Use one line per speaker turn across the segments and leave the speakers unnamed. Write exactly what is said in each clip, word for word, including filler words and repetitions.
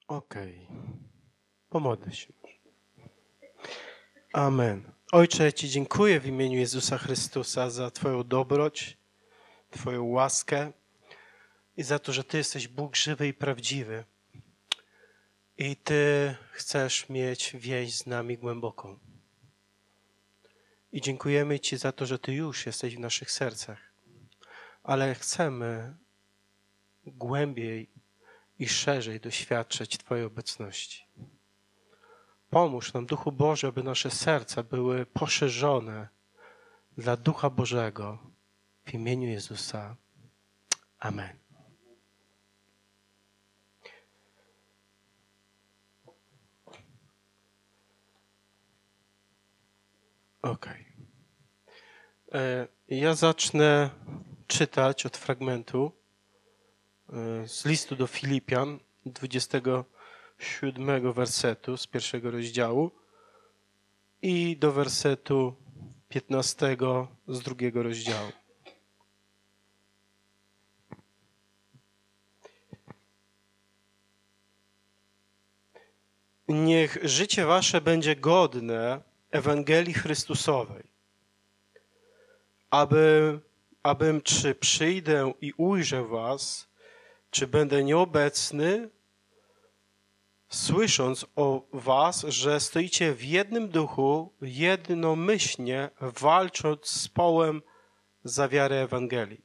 Okej. Pomodlę się. Amen. Ojcze, ja Ci dziękuję w imieniu Jezusa Chrystusa za Twoją dobroć, Twoją łaskę i za to, że Ty jesteś Bóg żywy i prawdziwy. I Ty chcesz mieć więź z nami głęboką. I dziękujemy Ci za to, że Ty już jesteś w naszych sercach. Ale chcemy głębiej i szerzej doświadczać Twojej obecności. Pomóż nam, Duchu Boży, aby nasze serca były poszerzone dla Ducha Bożego. W imieniu Jezusa. Amen. Okej. Okay. Ja zacznę czytać od fragmentu z listu do Filipian, dwudziestego siódmego wersetu z pierwszego rozdziału i do wersetu piętnastego z drugiego rozdziału. Niech życie wasze będzie godne Ewangelii Chrystusowej, aby, abym czy przyjdę i ujrzę was, czy będę nieobecny, słysząc o was, że stoicie w jednym duchu, jednomyślnie walcząc z połem za wiarę Ewangelii.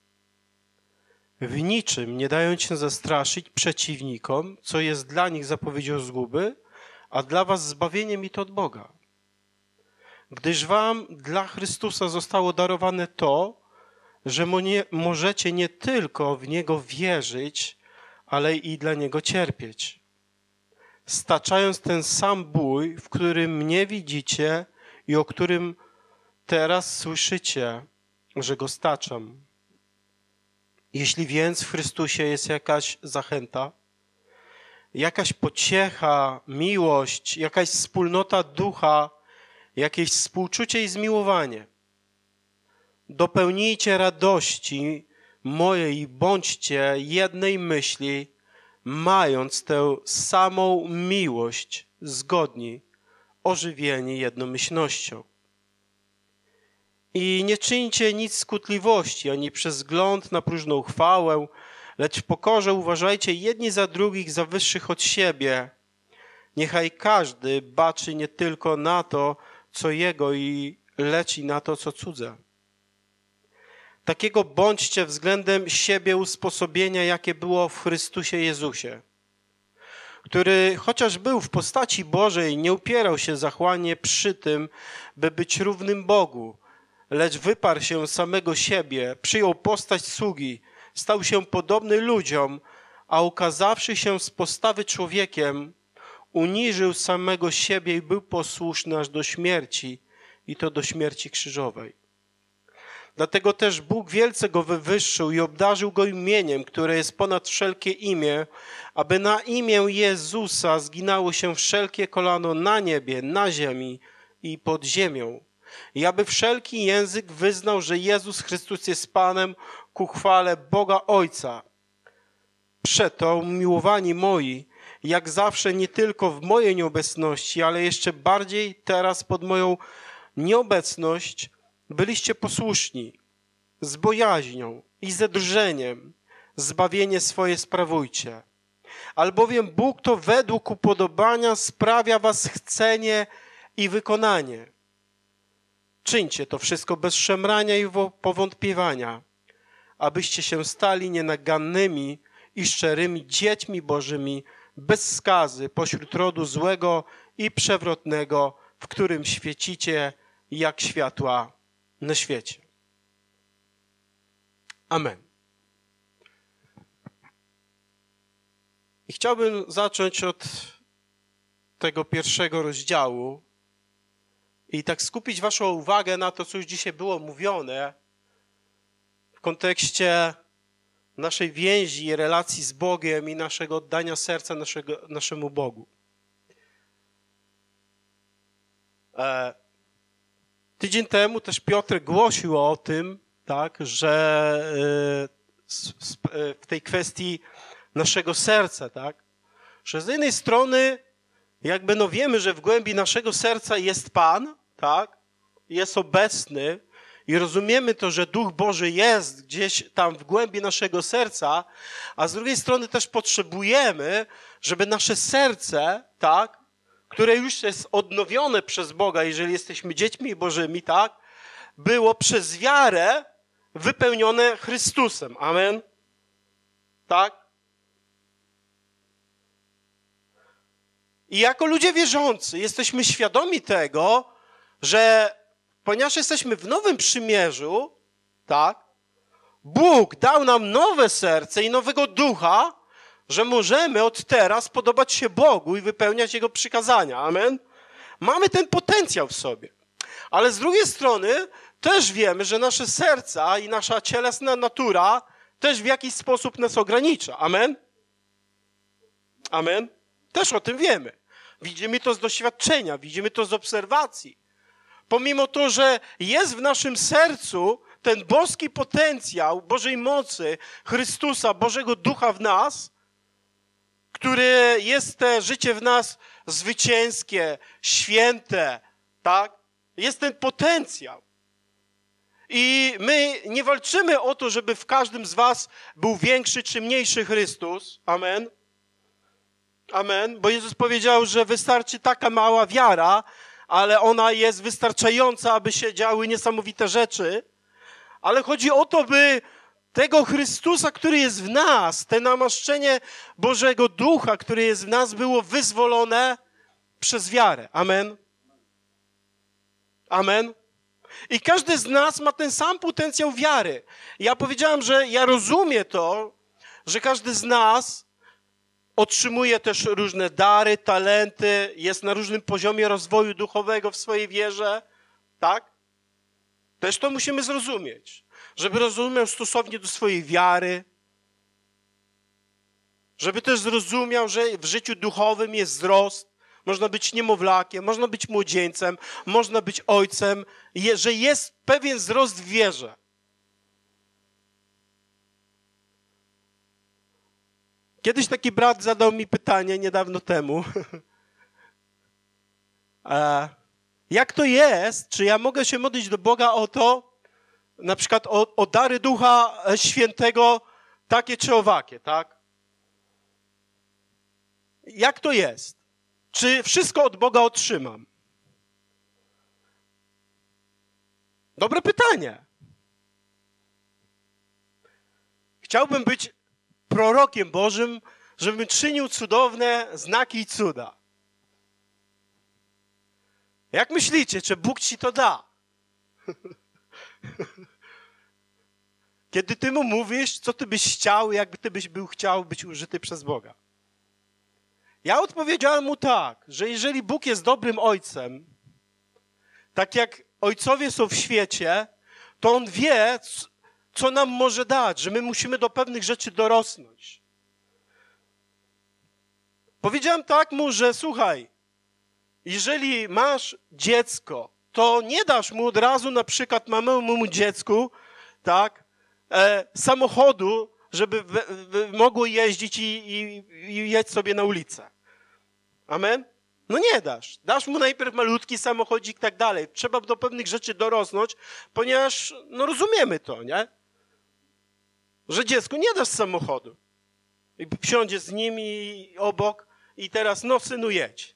W niczym nie dając się zastraszyć przeciwnikom, co jest dla nich zapowiedzią zguby, a dla was zbawieniem i to od Boga. Gdyż wam dla Chrystusa zostało darowane to, że możecie nie tylko w Niego wierzyć, ale i dla Niego cierpieć. Staczając ten sam bój, w którym mnie widzicie i o którym teraz słyszycie, że go staczam. Jeśli więc w Chrystusie jest jakaś zachęta, jakaś pociecha, miłość, jakaś wspólnota ducha, jakieś współczucie i zmiłowanie, dopełnijcie radości mojej i bądźcie jednej myśli, mając tę samą miłość, zgodni, ożywieni jednomyślnością. I nie czyńcie nic skutliwości, ani przez wzgląd na próżną chwałę, lecz w pokorze uważajcie jedni za drugich za wyższych od siebie. Niechaj każdy baczy nie tylko na to, co jego, i lecz i na to, co cudze. Takiego bądźcie względem siebie usposobienia, jakie było w Chrystusie Jezusie, który chociaż był w postaci Bożej, nie upierał się zachłannie przy tym, by być równym Bogu, lecz wyparł się samego siebie, przyjął postać sługi, stał się podobny ludziom, a ukazawszy się z postawy człowiekiem, uniżył samego siebie i był posłuszny aż do śmierci, i to do śmierci krzyżowej. Dlatego też Bóg wielce go wywyższył i obdarzył go imieniem, które jest ponad wszelkie imię, aby na imię Jezusa zginało się wszelkie kolano na niebie, na ziemi i pod ziemią. I aby wszelki język wyznał, że Jezus Chrystus jest Panem, ku chwale Boga Ojca. Przeto, umiłowani moi, jak zawsze nie tylko w mojej nieobecności, ale jeszcze bardziej teraz pod moją nieobecność, byliście posłuszni, z bojaźnią i ze drżeniem zbawienie swoje sprawujcie. Albowiem Bóg to według upodobania sprawia was chcenie i wykonanie. Czyńcie to wszystko bez szemrania i powątpiewania, abyście się stali nienagannymi i szczerymi dziećmi Bożymi, bez skazy pośród rodu złego i przewrotnego, w którym świecicie jak światła na świecie. Amen. I chciałbym zacząć od tego pierwszego rozdziału i tak skupić waszą uwagę na to, co już dzisiaj było mówione w kontekście naszej więzi i relacji z Bogiem i naszego oddania serca naszego, naszemu Bogu. E, tydzień temu też Piotr głosił o tym, tak, że e, w tej kwestii naszego serca, tak, Że z jednej strony jakby no wiemy, że w głębi naszego serca jest Pan, tak? Jest obecny i rozumiemy to, że Duch Boży jest gdzieś tam w głębi naszego serca, a z drugiej strony też potrzebujemy, żeby nasze serce, tak? Które już jest odnowione przez Boga, jeżeli jesteśmy dziećmi Bożymi, tak? Było przez wiarę wypełnione Chrystusem. Amen? Tak? I jako ludzie wierzący jesteśmy świadomi tego, że ponieważ jesteśmy w nowym przymierzu, tak? Bóg dał nam nowe serce i nowego ducha, że możemy od teraz podobać się Bogu i wypełniać Jego przykazania. Amen? Mamy ten potencjał w sobie. Ale z drugiej strony też wiemy, że nasze serca i nasza cielesna natura też w jakiś sposób nas ogranicza. Amen? Amen? Też o tym wiemy. Widzimy to z doświadczenia, widzimy to z obserwacji. Pomimo to, że jest w naszym sercu ten boski potencjał Bożej mocy, Chrystusa, Bożego Ducha w nas, który jest te życie w nas zwycięskie, święte, tak? Jest ten potencjał. I my nie walczymy o to, żeby w każdym z was był większy czy mniejszy Chrystus. Amen. Amen. Bo Jezus powiedział, że wystarczy taka mała wiara, ale ona jest wystarczająca, aby się działy niesamowite rzeczy. Ale chodzi o to, by tego Chrystusa, który jest w nas, te namaszczenie Bożego Ducha, który jest w nas, było wyzwolone przez wiarę. Amen. Amen. I każdy z nas ma ten sam potencjał wiary. Ja powiedziałem, że ja rozumiem to, że każdy z nas otrzymuje też różne dary, talenty, jest na różnym poziomie rozwoju duchowego w swojej wierze, tak? Też to musimy zrozumieć, żeby rozumiał stosownie do swojej wiary, żeby też zrozumiał, że w życiu duchowym jest wzrost, można być niemowlakiem, można być młodzieńcem, można być ojcem, że jest pewien wzrost w wierze. Kiedyś taki brat zadał mi pytanie niedawno temu. Jak to jest, czy ja mogę się modlić do Boga o to, na przykład o, o dary Ducha Świętego, takie czy owakie, tak? Jak to jest? Czy wszystko od Boga otrzymam? Dobre pytanie. Chciałbym być prorokiem Bożym, żebym czynił cudowne znaki i cuda. Jak myślicie, czy Bóg ci to da? Kiedy ty mu mówisz, co ty byś chciał, jakby ty byś był chciał być użyty przez Boga. Ja odpowiedziałem mu tak, że jeżeli Bóg jest dobrym ojcem, tak jak ojcowie są w świecie, to On wie, co nam może dać, że my musimy do pewnych rzeczy dorosnąć. Powiedziałem tak mu, że słuchaj, jeżeli masz dziecko, to nie dasz mu od razu na przykład małemu dziecku, tak, e, samochodu, żeby w, w, mogło jeździć i, i, i jeść sobie na ulicę. Amen? No nie dasz. Dasz mu najpierw malutki samochodzik i tak dalej. Trzeba do pewnych rzeczy dorosnąć, ponieważ, no rozumiemy to, nie? Że dziecku nie dasz samochodu. I wsiądzie z nim i obok i teraz, no synu, jedź.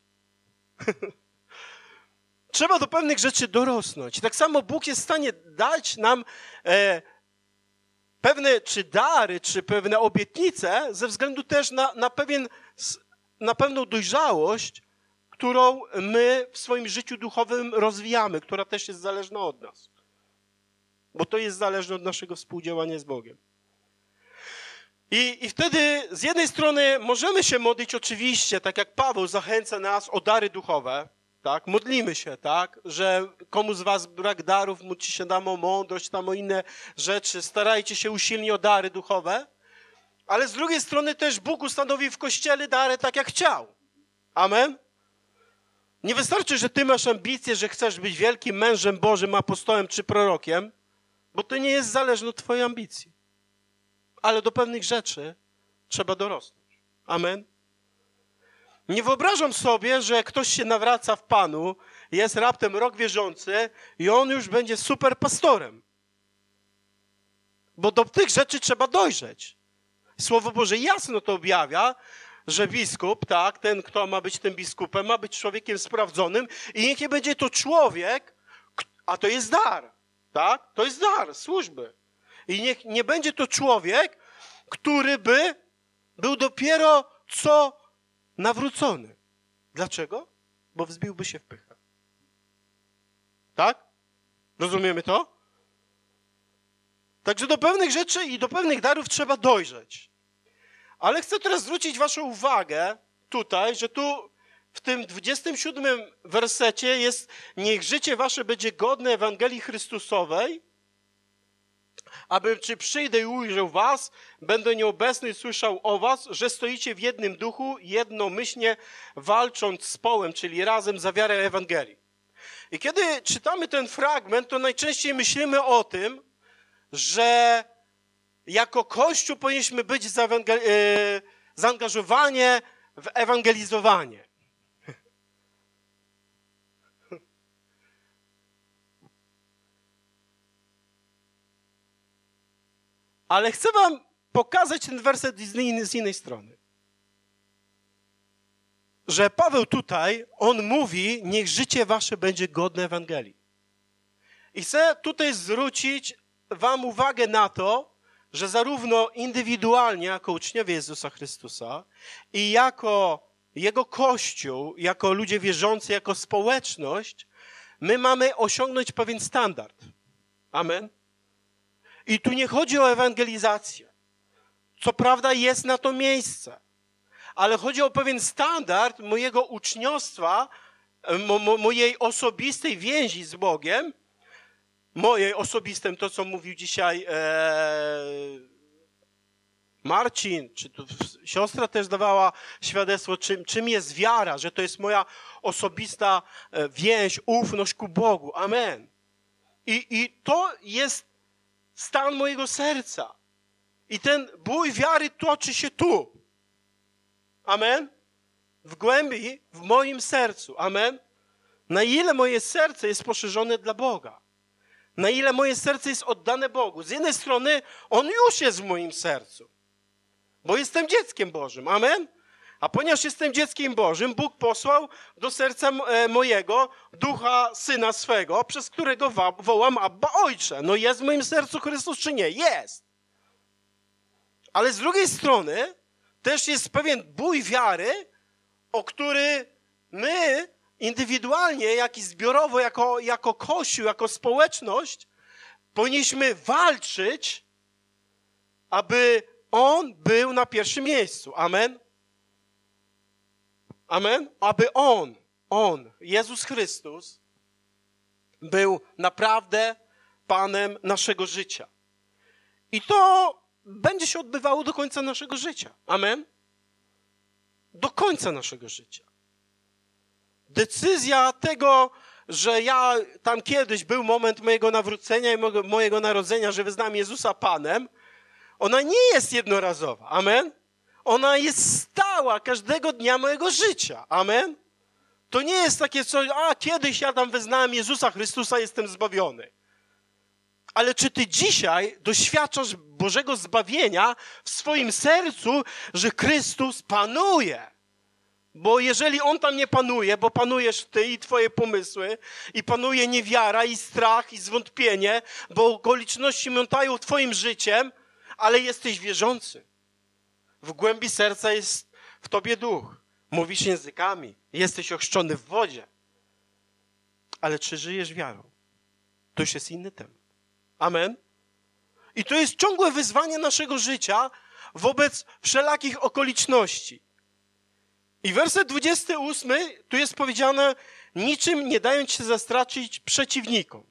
Trzeba do pewnych rzeczy dorosnąć. Tak samo Bóg jest w stanie dać nam e, pewne czy dary, czy pewne obietnice ze względu też na, na, pewien, na pewną dojrzałość, którą my w swoim życiu duchowym rozwijamy, która też jest zależna od nas. Bo to jest zależne od naszego współdziałania z Bogiem. I, I wtedy z jednej strony możemy się modlić oczywiście, tak jak Paweł zachęca nas o dary duchowe, tak? Modlimy się, tak? Że komu z was brak darów, módlcie się tam o mądrość, tam o inne rzeczy, starajcie się usilnie o dary duchowe, ale z drugiej strony też Bóg ustanowił w Kościele dary tak jak chciał. Amen? Nie wystarczy, że ty masz ambicje, że chcesz być wielkim mężem Bożym, apostołem czy prorokiem, bo to nie jest zależne od twojej ambicji. Ale do pewnych rzeczy trzeba dorosnąć. Amen? Nie wyobrażam sobie, że ktoś się nawraca w Panu, jest raptem rok wierzący i on już będzie super pastorem. Bo do tych rzeczy trzeba dojrzeć. Słowo Boże jasno to objawia, że biskup, tak, ten, kto ma być tym biskupem, ma być człowiekiem sprawdzonym i niech nie będzie to człowiek, a to jest dar, tak? To jest dar służby. I niech nie będzie to człowiek, który by był dopiero co nawrócony. Dlaczego? Bo wzbiłby się w pychę. Tak? Rozumiemy to? Także do pewnych rzeczy i do pewnych darów trzeba dojrzeć. Ale chcę teraz zwrócić waszą uwagę tutaj, że tu w tym dwudziestym siódmym wersecie jest: niech życie wasze będzie godne Ewangelii Chrystusowej, abym czy przyjdę i ujrzę was, będę nieobecny i słyszał o was, że stoicie w jednym duchu, jednomyślnie walcząc z połem, czyli razem za wiarę Ewangelii. I kiedy czytamy ten fragment, to najczęściej myślimy o tym, że jako Kościół powinniśmy być zaangażowani w ewangelizowanie. Ale chcę wam pokazać ten werset z innej, z innej strony. Że Paweł tutaj, on mówi, niech życie wasze będzie godne Ewangelii. I chcę tutaj zwrócić wam uwagę na to, że zarówno indywidualnie, jako uczniowie Jezusa Chrystusa i jako Jego Kościół, jako ludzie wierzący, jako społeczność, my mamy osiągnąć pewien standard. Amen. I tu nie chodzi o ewangelizację. Co prawda jest na to miejsce, ale chodzi o pewien standard mojego uczniostwa, mo, mo, mojej osobistej więzi z Bogiem, mojej osobistej, to co mówił dzisiaj e, Marcin, czy tu siostra też dawała świadectwo, czym, czym jest wiara, że to jest moja osobista więź, ufność ku Bogu. Amen. I, i to jest stan mojego serca. I ten bój wiary toczy się tu. Amen. W głębi, w moim sercu. Amen. Na ile moje serce jest poszerzone dla Boga. Na ile moje serce jest oddane Bogu. Z jednej strony On już jest w moim sercu. Bo jestem dzieckiem Bożym. Amen. A ponieważ jestem dzieckiem Bożym, Bóg posłał do serca mojego Ducha Syna swego, przez którego wołam Abba Ojcze. No jest w moim sercu Chrystus czy nie? Jest. Ale z drugiej strony też jest pewien bój wiary, o który my indywidualnie, jak i zbiorowo, jako, jako Kościół, jako społeczność, powinniśmy walczyć, aby On był na pierwszym miejscu. Amen. Amen. Aby On, On, Jezus Chrystus, był naprawdę Panem naszego życia. I to będzie się odbywało do końca naszego życia. Amen. Do końca naszego życia. Decyzja tego, że ja tam kiedyś był moment mojego nawrócenia i mojego narodzenia, że wyznałem Jezusa Panem, ona nie jest jednorazowa. Amen. Ona jest stała każdego dnia mojego życia. Amen. To nie jest takie coś, a kiedyś ja tam wyznałem Jezusa Chrystusa, jestem zbawiony. Ale czy ty dzisiaj doświadczasz Bożego zbawienia w swoim sercu, że Chrystus panuje? Bo jeżeli On tam nie panuje, bo panujesz ty i twoje pomysły, i panuje niewiara, i strach, i zwątpienie, bo okoliczności miątają twoim życiem, ale jesteś wierzący. W głębi serca jest w tobie duch. Mówisz językami, jesteś ochrzczony w wodzie. Ale czy żyjesz wiarą? To już jest inny temat. Amen. I to jest ciągłe wyzwanie naszego życia wobec wszelakich okoliczności. I werset dwudziesty ósmy, tu jest powiedziane, niczym nie dając się zastraszyć przeciwnikom.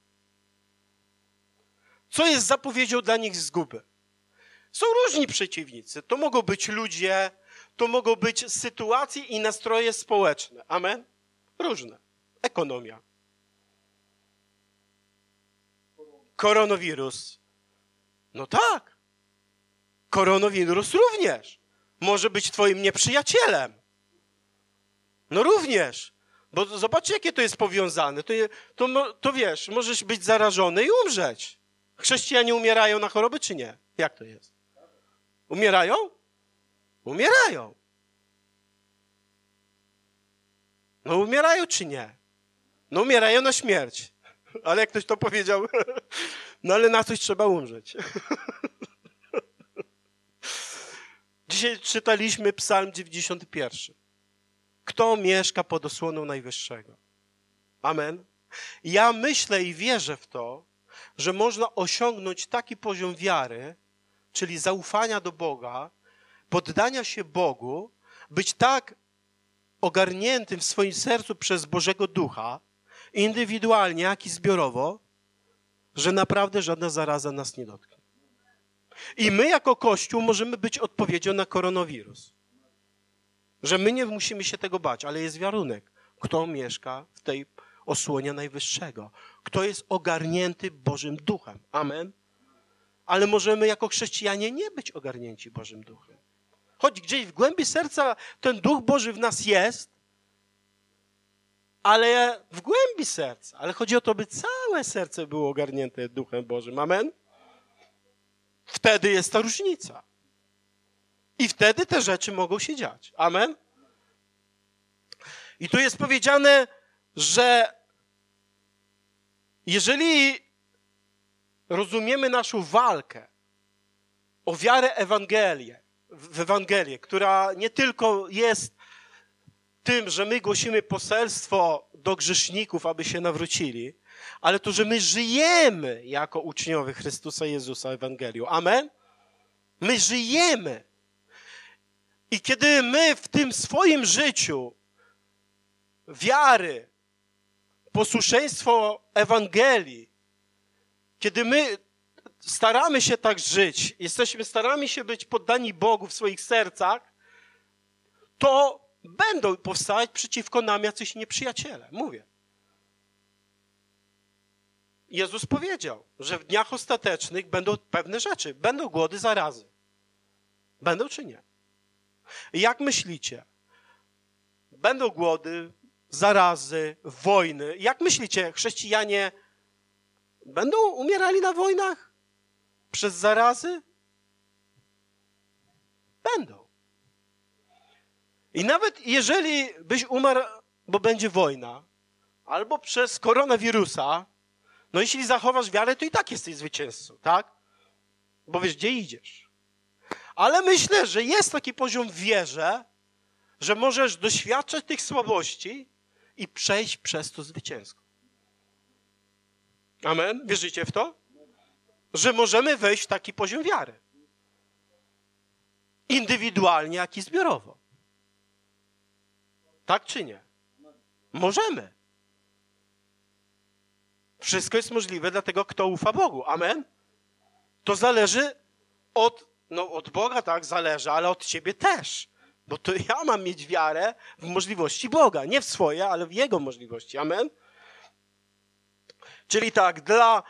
Co jest zapowiedzią dla nich zguby? Są różni przeciwnicy. To mogą być ludzie, to mogą być sytuacje i nastroje społeczne. Amen? Różne. Ekonomia. Koronawirus. No tak. Koronawirus również może być twoim nieprzyjacielem. No również. Bo zobaczcie, jakie to jest powiązane. To, to, to wiesz, możesz być zarażony i umrzeć. Chrześcijanie umierają na choroby, czy nie? Jak to jest? Umierają? Umierają. No umierają, czy nie? No umierają na śmierć. Ale jak ktoś to powiedział, no ale na coś trzeba umrzeć. Dzisiaj czytaliśmy Psalm dziewięćdziesiąty pierwszy. Kto mieszka pod osłoną Najwyższego? Amen. Ja myślę i wierzę w to, że można osiągnąć taki poziom wiary, czyli zaufania do Boga, poddania się Bogu, być tak ogarniętym w swoim sercu przez Bożego Ducha, indywidualnie, jak i zbiorowo, że naprawdę żadna zaraza nas nie dotknie. I my jako Kościół możemy być odpowiedzią na koronawirus. Że my nie musimy się tego bać, ale jest warunek. Kto mieszka w tej osłonie Najwyższego? Kto jest ogarnięty Bożym Duchem? Amen? Ale możemy jako chrześcijanie nie być ogarnięci Bożym Duchem. Choć gdzieś w głębi serca ten Duch Boży w nas jest, ale w głębi serca. Ale chodzi o to, by całe serce było ogarnięte Duchem Bożym. Amen? Wtedy jest ta różnica. I wtedy te rzeczy mogą się dziać. Amen? I tu jest powiedziane, że jeżeli rozumiemy naszą walkę o wiarę Ewangelię, w Ewangelię, która nie tylko jest tym, że my głosimy poselstwo do grzeszników, aby się nawrócili, ale to, że my żyjemy jako uczniowie Chrystusa Jezusa Ewangelią. Amen? My żyjemy. I kiedy my w tym swoim życiu wiary, posłuszeństwo Ewangelii, kiedy my staramy się tak żyć, jesteśmy, staramy się być poddani Bogu w swoich sercach, to będą powstawać przeciwko nam jacyś nieprzyjaciele. Mówię. Jezus powiedział, że w dniach ostatecznych będą pewne rzeczy. Będą głody, zarazy. Będą czy nie? Jak myślicie? Będą głody, zarazy, wojny. Jak myślicie, chrześcijanie będą umierali na wojnach? Przez zarazy? Będą. I nawet jeżeli byś umarł, bo będzie wojna, albo przez koronawirusa, no jeśli zachowasz wiarę, to i tak jesteś zwycięzcą, tak? Bo wiesz, gdzie idziesz. Ale myślę, że jest taki poziom w wierze, że możesz doświadczać tych słabości i przejść przez to zwycięsko. Amen? Wierzycie w to? Że możemy wejść w taki poziom wiary. Indywidualnie, jak i zbiorowo. Tak czy nie? Możemy. Wszystko jest możliwe dla tego, kto ufa Bogu. Amen? To zależy od, no od Boga, tak, zależy, ale od ciebie też. Bo to ja mam mieć wiarę w możliwości Boga. Nie w swoje, ale w Jego możliwości. Amen? Czyli tak, dla,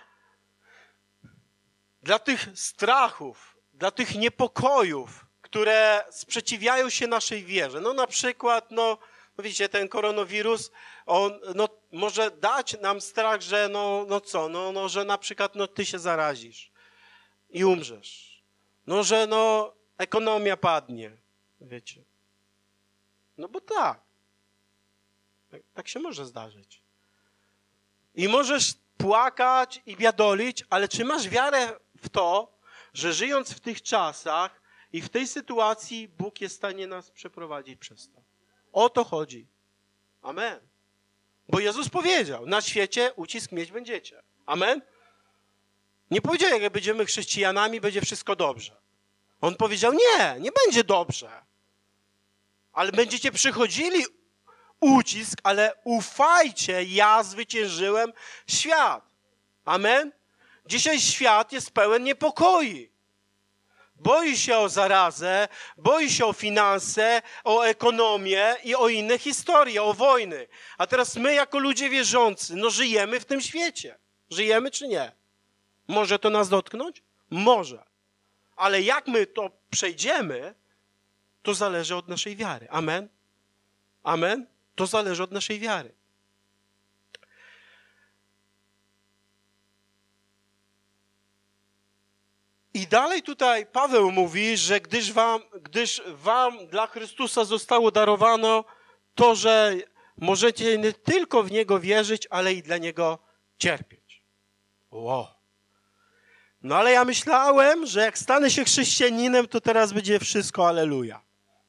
dla tych strachów, dla tych niepokojów, które sprzeciwiają się naszej wierze. No na przykład, no widzicie, ten koronawirus, on no, może dać nam strach, że no, no co, no, no, że na przykład no, ty się zarazisz i umrzesz. No, że no ekonomia padnie, wiecie. No bo tak. Tak, tak się może zdarzyć. I możesz płakać i biadolić, ale czy masz wiarę w to, że żyjąc w tych czasach i w tej sytuacji Bóg jest w stanie nas przeprowadzić przez to? O to chodzi. Amen. Bo Jezus powiedział, na świecie ucisk mieć będziecie. Amen. Nie powiedział, jak będziemy chrześcijanami, będzie wszystko dobrze. On powiedział, nie, nie będzie dobrze. Ale będziecie przychodzili ucisk, ale ufajcie, ja zwyciężyłem świat. Amen. Dzisiaj świat jest pełen niepokoi. Boi się o zarazę, boi się o finanse, o ekonomię i o inne historie, o wojny. A teraz my jako ludzie wierzący, no żyjemy w tym świecie. Żyjemy czy nie? Może to nas dotknąć? Może. Ale jak my to przejdziemy, to zależy od naszej wiary. Amen? Amen? To zależy od naszej wiary. I dalej tutaj Paweł mówi, że gdyż wam, gdyż wam dla Chrystusa zostało darowano to, że możecie nie tylko w Niego wierzyć, ale i dla Niego cierpieć. Wow. No ale ja myślałem, że jak stanę się chrześcijaninem, to teraz będzie wszystko alleluja.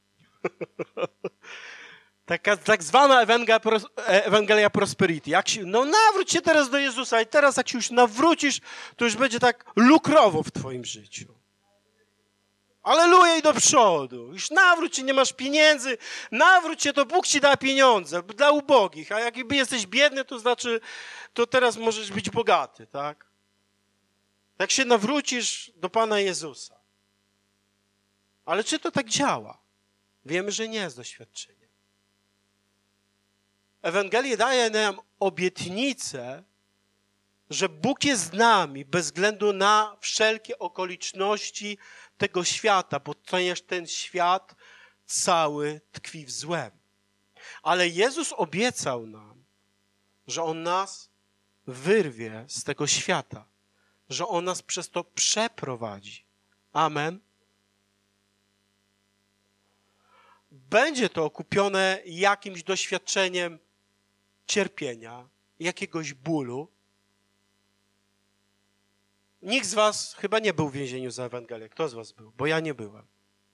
Taka tak zwana Ewangelia, Ewangelia Prosperity. Jak się, no nawróć się teraz do Jezusa i teraz jak się już nawrócisz, to już będzie tak lukrowo w twoim życiu. Alleluja i do przodu. Już nawróć się, nie masz pieniędzy. Nawróć się, to Bóg ci da pieniądze dla ubogich. A jakby jesteś biedny, to znaczy, to teraz możesz być bogaty, tak? Jak się nawrócisz do Pana Jezusa. Ale czy to tak działa? Wiemy, że nie z doświadczenia. Ewangelia daje nam obietnicę, że Bóg jest z nami bez względu na wszelkie okoliczności tego świata, bo ponieważ ten świat cały tkwi w złem. Ale Jezus obiecał nam, że On nas wyrwie z tego świata, że On nas przez to przeprowadzi. Amen. Będzie to okupione jakimś doświadczeniem cierpienia, jakiegoś bólu. Nikt z was chyba nie był w więzieniu za Ewangelię. Kto z was był? Bo ja nie byłem.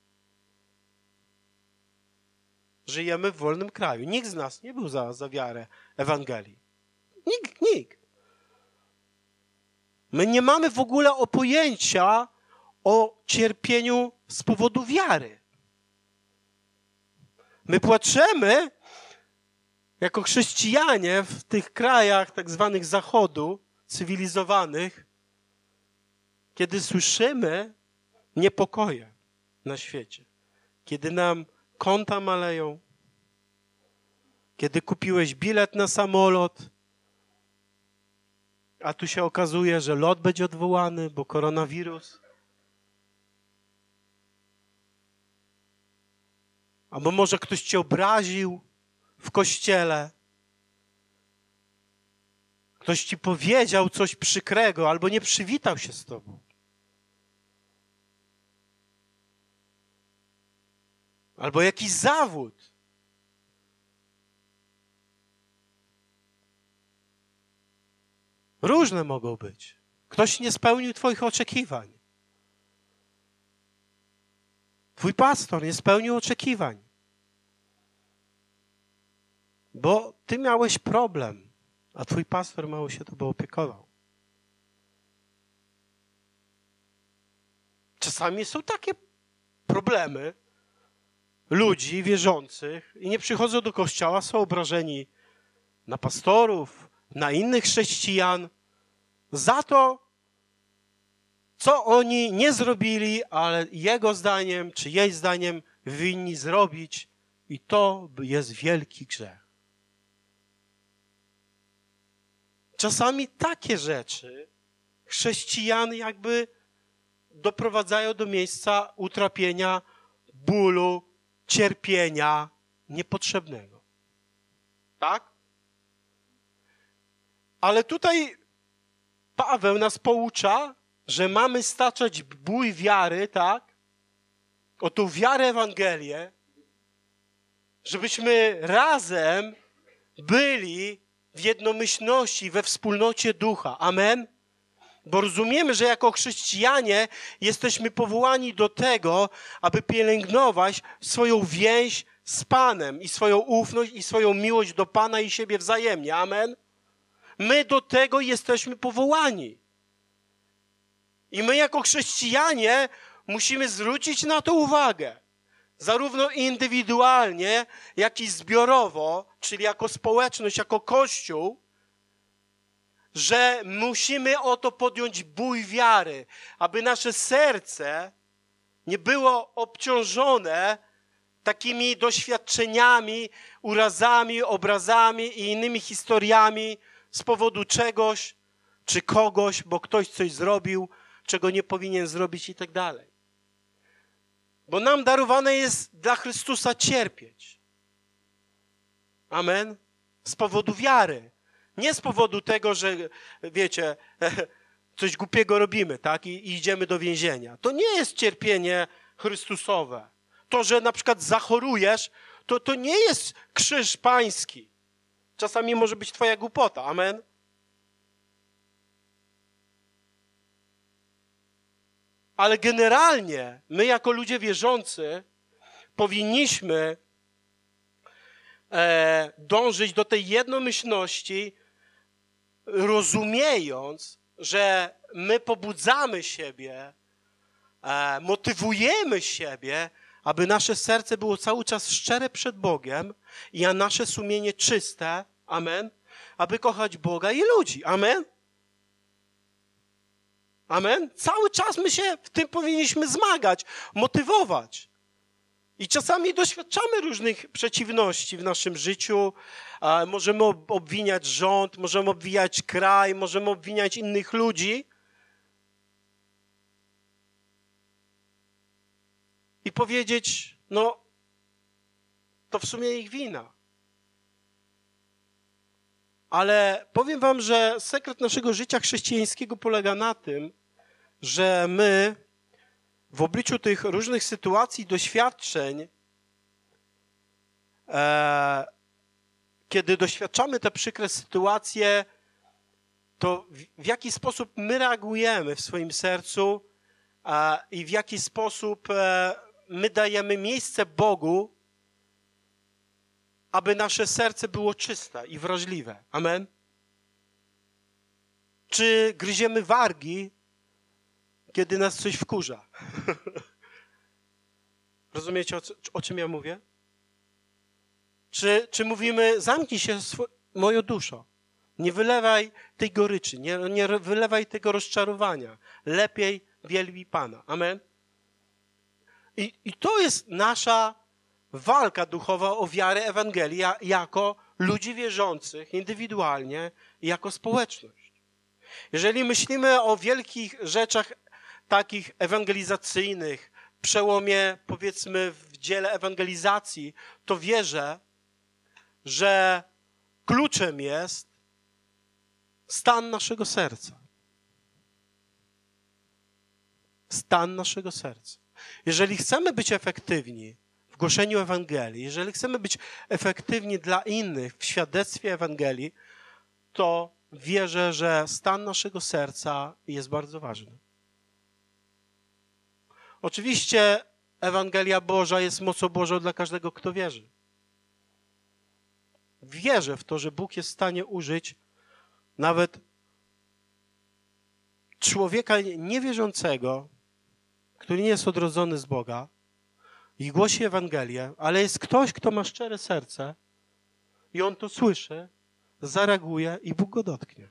Żyjemy w wolnym kraju. Nikt z nas nie był za, za wiarę Ewangelii. Nikt, nikt. My nie mamy w ogóle pojęcia o cierpieniu z powodu wiary. My płaczemy jako chrześcijanie w tych krajach tak zwanych zachodu, cywilizowanych, kiedy słyszymy niepokoje na świecie, kiedy nam konta maleją, kiedy kupiłeś bilet na samolot, a tu się okazuje, że lot będzie odwołany, bo koronawirus. Albo może ktoś cię obraził w kościele. Ktoś ci powiedział coś przykrego, albo nie przywitał się z tobą. Albo jakiś zawód. Różne mogą być. Ktoś nie spełnił twoich oczekiwań. Twój pastor nie spełnił oczekiwań. Bo ty miałeś problem, a twój pastor mało się tobą opiekował. Czasami są takie problemy ludzi wierzących i nie przychodzą do kościoła, są obrażeni na pastorów, na innych chrześcijan za to, co oni nie zrobili, ale jego zdaniem, czy jej zdaniem winni zrobić i to jest wielki grzech. Czasami takie rzeczy chrześcijan jakby doprowadzają do miejsca utrapienia, bólu, cierpienia niepotrzebnego. Tak? Ale tutaj Paweł nas poucza, że mamy staczać bój wiary, tak? O tą wiarę Ewangelię, żebyśmy razem byli w jednomyślności, we wspólnocie ducha. Amen? Bo rozumiemy, że jako chrześcijanie jesteśmy powołani do tego, aby pielęgnować swoją więź z Panem i swoją ufność i swoją miłość do Pana i siebie wzajemnie. Amen? My do tego jesteśmy powołani. I my jako chrześcijanie musimy zwrócić na to uwagę. Zarówno indywidualnie, jak i zbiorowo, czyli jako społeczność, jako Kościół, że musimy o to podjąć bój wiary, aby nasze serce nie było obciążone takimi doświadczeniami, urazami, obrazami i innymi historiami z powodu czegoś czy kogoś, bo ktoś coś zrobił, czego nie powinien zrobić i tak dalej. Bo nam darowane jest dla Chrystusa cierpieć. Amen? Z powodu wiary. Nie z powodu tego, że, wiecie, coś głupiego robimy, tak? I, i idziemy do więzienia. To nie jest cierpienie Chrystusowe. To, że na przykład zachorujesz, to, to nie jest krzyż pański. Czasami może być twoja głupota. Amen? Ale generalnie my jako ludzie wierzący powinniśmy e, dążyć do tej jednomyślności, rozumiejąc, że my pobudzamy siebie, e, motywujemy siebie, aby nasze serce było cały czas szczere przed Bogiem i a nasze sumienie czyste, amen, aby kochać Boga i ludzi, amen. Amen. Cały czas my się w tym powinniśmy zmagać, motywować. I czasami doświadczamy różnych przeciwności w naszym życiu. E, możemy obwiniać rząd, możemy obwiniać kraj, możemy obwiniać innych ludzi. I powiedzieć, no, to w sumie ich wina. Ale powiem wam, że sekret naszego życia chrześcijańskiego polega na tym, że my w obliczu tych różnych sytuacji, doświadczeń, e, kiedy doświadczamy te przykre sytuacje, to w, w jaki sposób my reagujemy w swoim sercu e, i w jaki sposób e, my dajemy miejsce Bogu, aby nasze serce było czyste i wrażliwe. Amen? Czy gryziemy wargi, kiedy nas coś wkurza? Rozumiecie, o, o czym ja mówię? Czy, czy mówimy, zamknij się, swo- moją duszo, nie wylewaj tej goryczy, nie, nie wylewaj tego rozczarowania. Lepiej wielbi Pana. Amen? I, i to jest nasza walka duchowa o wiarę Ewangelii jako ludzi wierzących indywidualnie i jako społeczność. Jeżeli myślimy o wielkich rzeczach takich ewangelizacyjnych, przełomie, powiedzmy, w dziele ewangelizacji, to wierzę, że kluczem jest stan naszego serca. Stan naszego serca. Jeżeli chcemy być efektywni w głoszeniu Ewangelii, jeżeli chcemy być efektywni dla innych w świadectwie Ewangelii, to wierzę, że stan naszego serca jest bardzo ważny. Oczywiście Ewangelia Boża jest mocą Bożą dla każdego, kto wierzy. Wierzę w to, że Bóg jest w stanie użyć nawet człowieka niewierzącego, który nie jest odrodzony z Boga i głosi Ewangelię, ale jest ktoś, kto ma szczere serce i on to słyszy, zareaguje i Bóg go dotknie.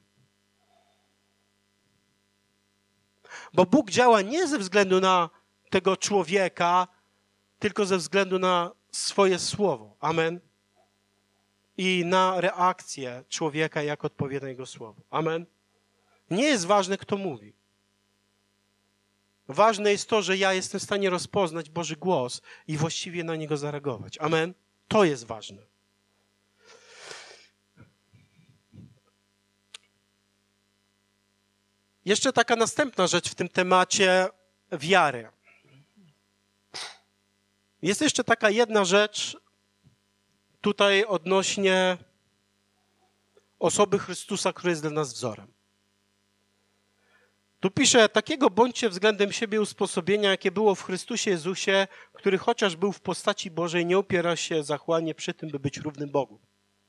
Bo Bóg działa nie ze względu na tego człowieka, tylko ze względu na swoje słowo. Amen. I na reakcję człowieka, jak odpowie na jego słowo. Amen. Nie jest ważne, kto mówi. Ważne jest to, że ja jestem w stanie rozpoznać Boży głos i właściwie na niego zareagować. Amen. To jest ważne. Jeszcze taka następna rzecz w tym temacie wiary. Jest jeszcze taka jedna rzecz tutaj odnośnie osoby Chrystusa, który jest dla nas wzorem. Tu pisze, takiego bądźcie względem siebie usposobienia, jakie było w Chrystusie Jezusie, który chociaż był w postaci Bożej, nie opiera się zachłannie przy tym, by być równym Bogu.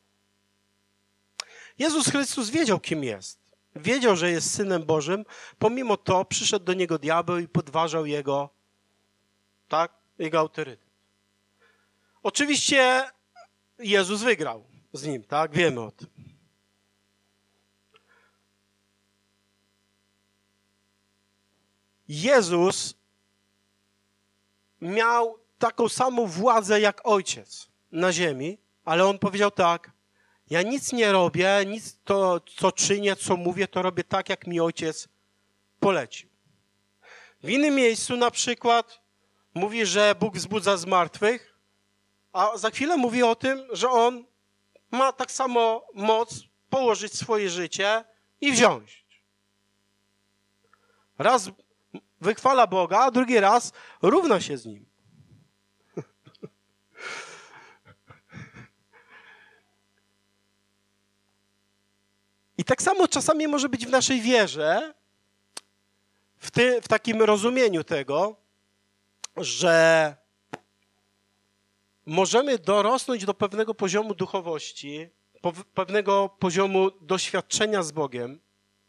Jezus Chrystus wiedział, kim jest. Wiedział, że jest Synem Bożym. Pomimo to przyszedł do Niego diabeł i podważał Jego, tak, Jego autorytet. Oczywiście Jezus wygrał z Nim, tak, wiemy o tym. Jezus miał taką samą władzę jak Ojciec na ziemi, ale On powiedział tak, ja nic nie robię, nic to, co czynię, co mówię, to robię tak, jak mi Ojciec polecił. W innym miejscu na przykład mówi, że Bóg wzbudza zmartwych, a za chwilę mówi o tym, że On ma tak samo moc położyć swoje życie i wziąć. Raz wychwala Boga, a drugi raz równa się z Nim. I tak samo czasami może być w naszej wierze, w, ty, w takim rozumieniu tego, że możemy dorosnąć do pewnego poziomu duchowości, po, pewnego poziomu doświadczenia z Bogiem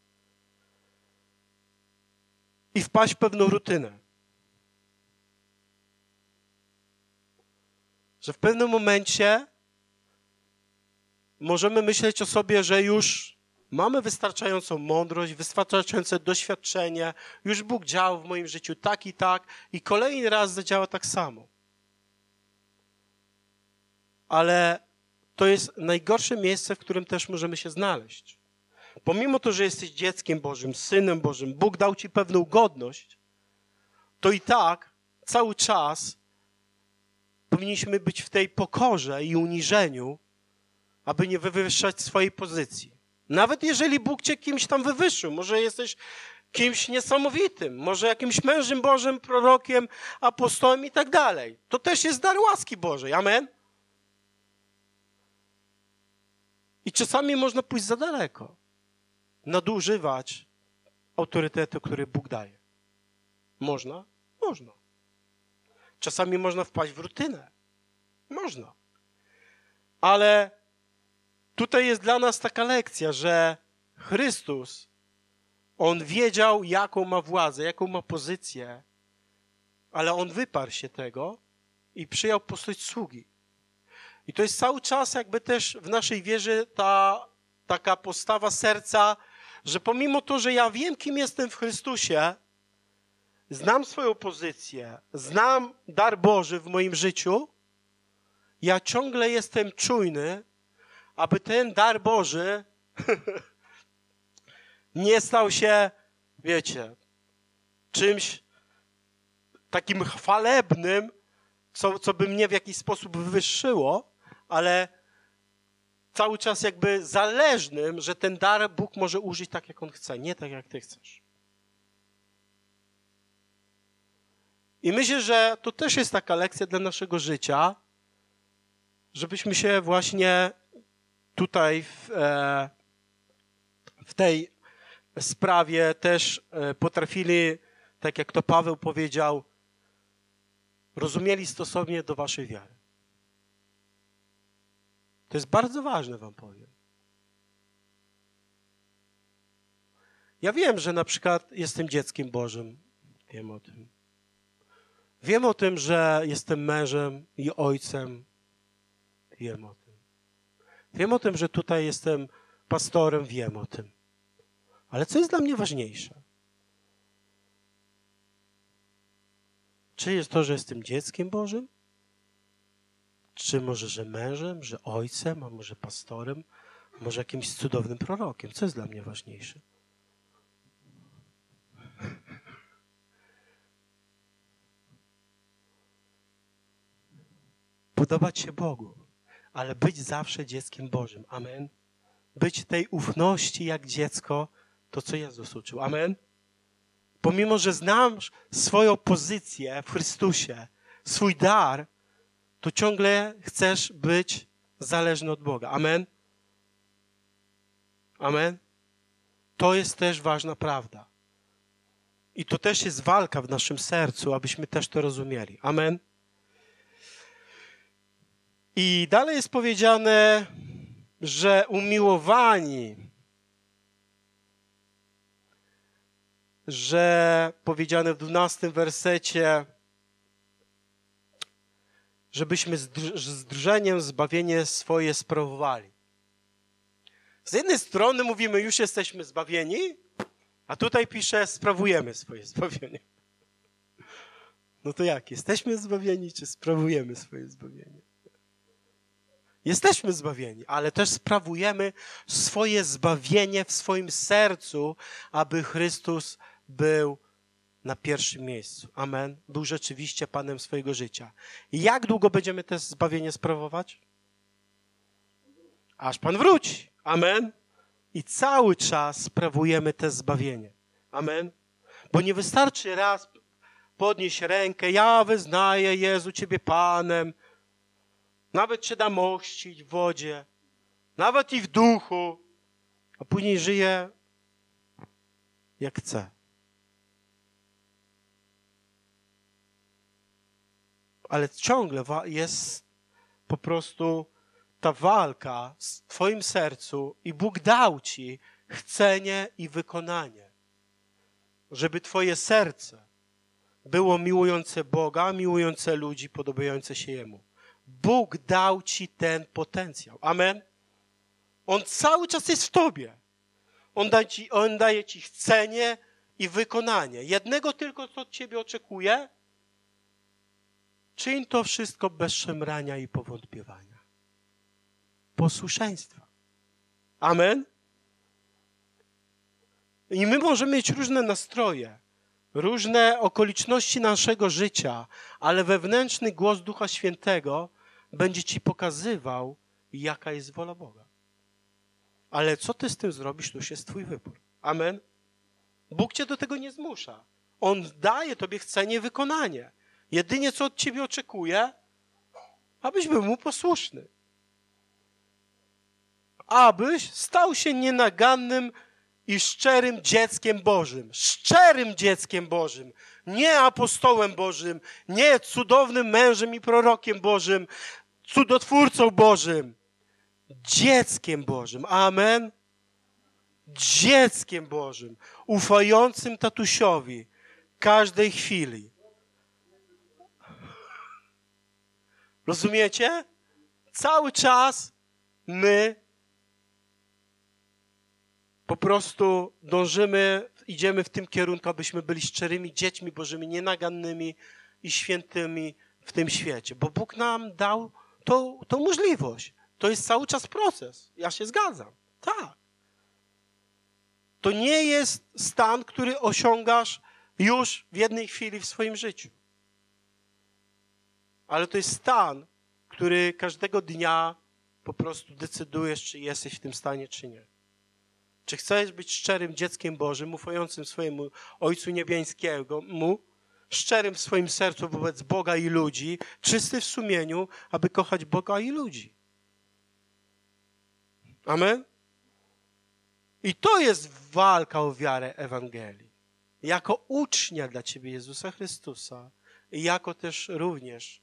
i wpaść w pewną rutynę. Że w pewnym momencie możemy myśleć o sobie, że już mamy wystarczającą mądrość, wystarczające doświadczenie, już Bóg działał w moim życiu tak i tak i kolejny raz zadziała tak samo. Ale to jest najgorsze miejsce, w którym też możemy się znaleźć. Pomimo to, że jesteś dzieckiem Bożym, Synem Bożym, Bóg dał ci pewną godność, to i tak cały czas powinniśmy być w tej pokorze i uniżeniu, aby nie wywyższać swojej pozycji. Nawet jeżeli Bóg cię kimś tam wywyższył, może jesteś kimś niesamowitym, może jakimś mężem Bożym, prorokiem, apostołem i tak dalej. To też jest dar łaski Bożej. Amen? I czasami można pójść za daleko. Nadużywać autorytetu, który Bóg daje. Można? Można. Czasami można wpaść w rutynę. Można. Ale tutaj jest dla nas taka lekcja, że Chrystus, On wiedział, jaką ma władzę, jaką ma pozycję, ale On wyparł się tego i przyjął postać sługi. I to jest cały czas jakby też w naszej wierze ta taka postawa serca, że pomimo to, że ja wiem, kim jestem w Chrystusie, znam swoją pozycję, znam dar Boży w moim życiu, ja ciągle jestem czujny, aby ten dar Boży nie stał się, wiecie, czymś takim chwalebnym, co, co by mnie w jakiś sposób wywyższyło, ale cały czas jakby zależnym, że ten dar Bóg może użyć tak, jak On chce, nie tak, jak ty chcesz. I myślę, że to też jest taka lekcja dla naszego życia, żebyśmy się właśnie tutaj w, e, w tej sprawie też e, potrafili, tak jak to Paweł powiedział, rozumieli stosownie do waszej wiary. To jest bardzo ważne, wam powiem. Ja wiem, że na przykład jestem dzieckiem Bożym. Wiem o tym. Wiem o tym, że jestem mężem i ojcem. Wiem o tym. Wiem o tym, że tutaj jestem pastorem. Wiem o tym. Ale co jest dla mnie ważniejsze? Czy jest to, że jestem dzieckiem Bożym? Czy może, że mężem, że ojcem, a może pastorem, może jakimś cudownym prorokiem? Co jest dla mnie ważniejsze? Podobać się Bogu, ale być zawsze dzieckiem Bożym. Amen. Być tej ufności jak dziecko, to co Jezus uczył. Amen. Pomimo, że znam swoją pozycję w Chrystusie, swój dar, to ciągle chcesz być zależny od Boga. Amen. Amen. To jest też ważna prawda. I to też jest walka w naszym sercu, abyśmy też to rozumieli. Amen. I dalej jest powiedziane, że umiłowani, że powiedziane w dwunastym wersecie, żebyśmy z drżeniem zbawienie swoje sprawowali. Z jednej strony mówimy, już jesteśmy zbawieni, a tutaj pisze, sprawujemy swoje zbawienie. No to jak? Jesteśmy zbawieni, czy sprawujemy swoje zbawienie? Jesteśmy zbawieni, ale też sprawujemy swoje zbawienie w swoim sercu, aby Chrystus był na pierwszym miejscu. Amen. Był rzeczywiście Panem swojego życia. I jak długo będziemy to zbawienie sprawować? aż Pan wróci. Amen. I cały czas sprawujemy to zbawienie. Amen. Bo nie wystarczy raz podnieść rękę, ja wyznaję Jezu Ciebie Panem. Nawet Cię dam ochrzcić w wodzie, nawet i w duchu, a później żyję jak chcę. Ale ciągle jest po prostu ta walka w Twoim sercu i Bóg dał Ci chcenie i wykonanie, żeby Twoje serce było miłujące Boga, miłujące ludzi, podobające się Jemu. Bóg dał Ci ten potencjał. Amen. On cały czas jest w Tobie. On daje Ci, on daje ci chcenie i wykonanie. Jednego tylko, co od Ciebie oczekuje, czyń to wszystko bez szemrania i powątpiewania. Posłuszeństwa. Amen. I my możemy mieć różne nastroje, różne okoliczności naszego życia, ale wewnętrzny głos Ducha Świętego będzie Ci pokazywał, jaka jest wola Boga. Ale co Ty z tym zrobisz, to już jest Twój wybór. Amen. Bóg Cię do tego nie zmusza. On daje Tobie chcenie i wykonanie. Jedynie, co od Ciebie oczekuje, abyś był Mu posłuszny. Abyś stał się nienagannym i szczerym dzieckiem Bożym. Szczerym dzieckiem Bożym. Nie apostołem Bożym, nie cudownym mężem i prorokiem Bożym, cudotwórcą Bożym. Dzieckiem Bożym. Amen. Dzieckiem Bożym. Ufającym tatusiowi każdej chwili. Rozumiecie? Cały czas my po prostu dążymy, idziemy w tym kierunku, abyśmy byli szczerymi dziećmi Bożymi, nienagannymi i świętymi w tym świecie. Bo Bóg nam dał tą, tą możliwość. To jest cały czas proces. Ja się zgadzam. Tak. To nie jest stan, który osiągasz już w jednej chwili w swoim życiu. Ale to jest stan, który każdego dnia po prostu decydujesz, czy jesteś w tym stanie, czy nie. Czy chcesz być szczerym dzieckiem Bożym, ufającym swojemu Ojcu Niebiańskiemu, mu, szczerym w swoim sercu wobec Boga i ludzi, czysty w sumieniu, aby kochać Boga i ludzi. Amen? I to jest walka o wiarę Ewangelii. Jako ucznia dla Ciebie Jezusa Chrystusa i jako też również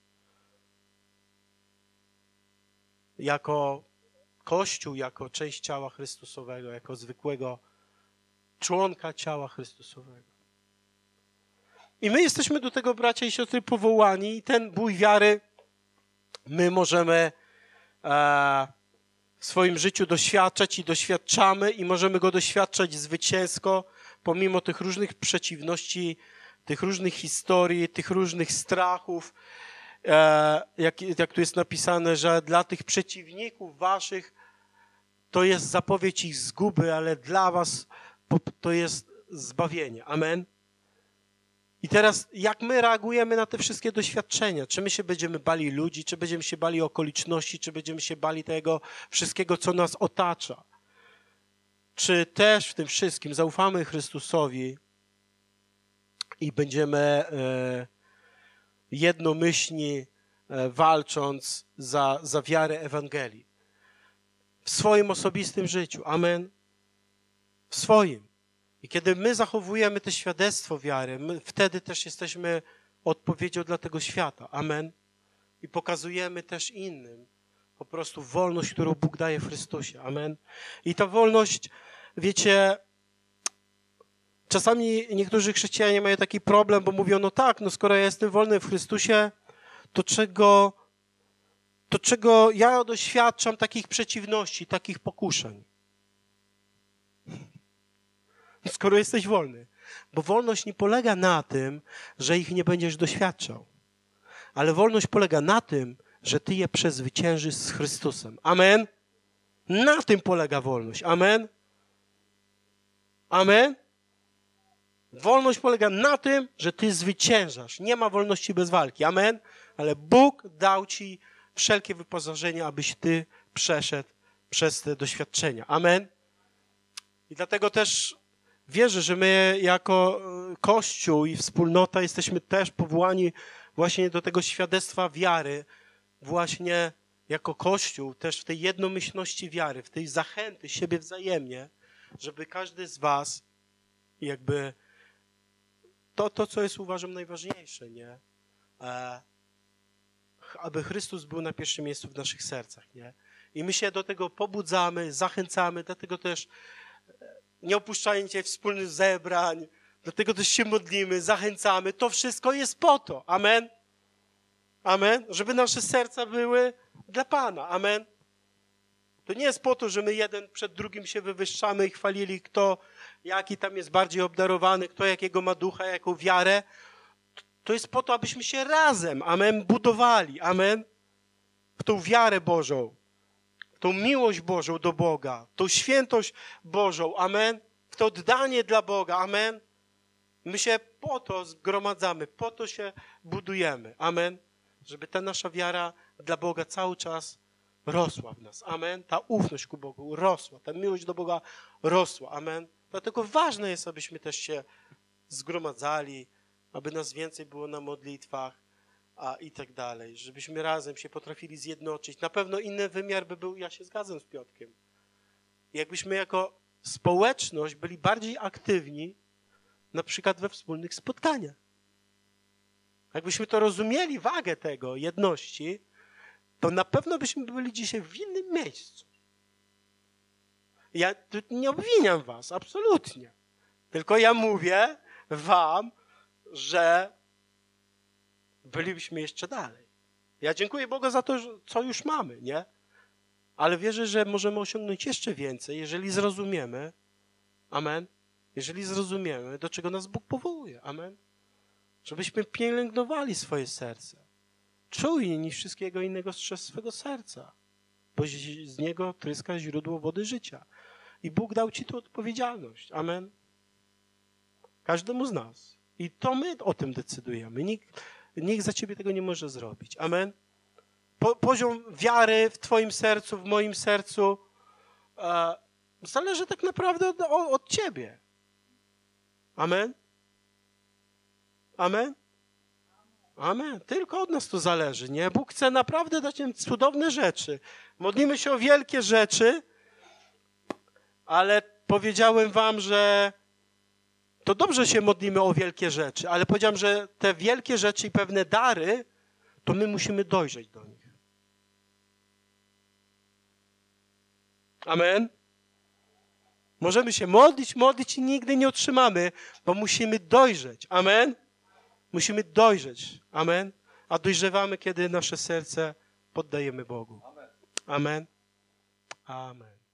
jako Kościół, jako część ciała Chrystusowego, jako zwykłego członka ciała Chrystusowego. I my jesteśmy do tego, bracia i siostry, powołani i ten bój wiary my możemy e, w swoim życiu doświadczać i doświadczamy i możemy go doświadczać zwycięsko, pomimo tych różnych przeciwności, tych różnych historii, tych różnych strachów, e, jak, jak tu jest napisane, że dla tych przeciwników waszych to jest zapowiedź ich zguby, ale dla was to jest zbawienie. Amen. I teraz, jak my reagujemy na te wszystkie doświadczenia? Czy my się będziemy bali ludzi, czy będziemy się bali okoliczności, czy będziemy się bali tego wszystkiego, co nas otacza? Czy też w tym wszystkim zaufamy Chrystusowi i będziemy e, jednomyślni e, walcząc za, za wiarę Ewangelii? W swoim osobistym życiu. Amen. W swoim. I kiedy my zachowujemy to świadectwo wiary, my wtedy też jesteśmy odpowiedzią dla tego świata. Amen. I pokazujemy też innym po prostu wolność, którą Bóg daje w Chrystusie. Amen. I ta wolność, wiecie, czasami niektórzy chrześcijanie mają taki problem, bo mówią, no tak, no skoro ja jestem wolny w Chrystusie, to czego, to czego ja doświadczam takich przeciwności, takich pokuszeń? Skoro jesteś wolny. Bo wolność nie polega na tym, że ich nie będziesz doświadczał. Ale wolność polega na tym, że ty je przezwyciężysz z Chrystusem. Amen? Na tym polega wolność. Amen? Amen? Wolność polega na tym, że ty zwyciężasz. Nie ma wolności bez walki. Amen? Ale Bóg dał ci wszelkie wyposażenie, abyś ty przeszedł przez te doświadczenia. Amen. I dlatego też wierzę, że my jako Kościół i wspólnota jesteśmy też powołani właśnie do tego świadectwa wiary, właśnie jako Kościół, też w tej jednomyślności wiary, w tej zachęty siebie wzajemnie, żeby każdy z was jakby to, to co jest uważam najważniejsze, nie? E, aby Chrystus był na pierwszym miejscu w naszych sercach, nie? I my się do tego pobudzamy, zachęcamy, dlatego też nie opuszczając się wspólnych zebrań, dlatego też się modlimy, zachęcamy. To wszystko jest po to. Amen. Amen. Żeby nasze serca były dla Pana. Amen. To nie jest po to, że my jeden przed drugim się wywyższamy i chwalili, kto jaki tam jest bardziej obdarowany, kto jakiego ma ducha, jaką wiarę. To jest po to, abyśmy się razem, amen, budowali. Amen. W tą wiarę Bożą. Tą miłość Bożą do Boga, tą świętość Bożą, amen, w to oddanie dla Boga, amen. My się po to zgromadzamy, po to się budujemy, amen, żeby ta nasza wiara dla Boga cały czas rosła w nas, amen. Ta ufność ku Bogu rosła, ta miłość do Boga rosła, amen. Dlatego ważne jest, abyśmy też się zgromadzali, aby nas więcej było na modlitwach, a i tak dalej, żebyśmy razem się potrafili zjednoczyć. Na pewno inny wymiar by był, ja się zgadzam z Piotrkiem, jakbyśmy jako społeczność byli bardziej aktywni, na przykład we wspólnych spotkaniach. Jakbyśmy to rozumieli, wagę tego, jedności, to na pewno byśmy byli dzisiaj w innym miejscu. Ja tu nie obwiniam was, absolutnie. Tylko ja mówię wam, że bylibyśmy jeszcze dalej. Ja dziękuję Bogu za to, co już mamy, nie? Ale wierzę, że możemy osiągnąć jeszcze więcej, jeżeli zrozumiemy, amen, jeżeli zrozumiemy, do czego nas Bóg powołuje, amen. Żebyśmy pielęgnowali swoje serce, czujni niż wszystkiego innego strzec swego serca, bo z niego tryska źródło wody życia. I Bóg dał ci tu odpowiedzialność, amen. Każdemu z nas. I to my o tym decydujemy. Nikt Nikt za ciebie tego nie może zrobić. Amen. Po, poziom wiary w twoim sercu, w moim sercu e, zależy tak naprawdę od, od ciebie. Amen. Amen. Amen. Tylko od nas to zależy, nie? Bóg chce naprawdę dać nam cudowne rzeczy. Modlimy się o wielkie rzeczy, ale powiedziałem wam, że to dobrze się modlimy o wielkie rzeczy, ale powiedziałem, że te wielkie rzeczy i pewne dary, to my musimy dojrzeć do nich. Amen. Możemy się modlić, modlić i nigdy nie otrzymamy, bo musimy dojrzeć. Amen. Musimy dojrzeć. Amen. A dojrzewamy, kiedy nasze serce poddajemy Bogu. Amen. Amen.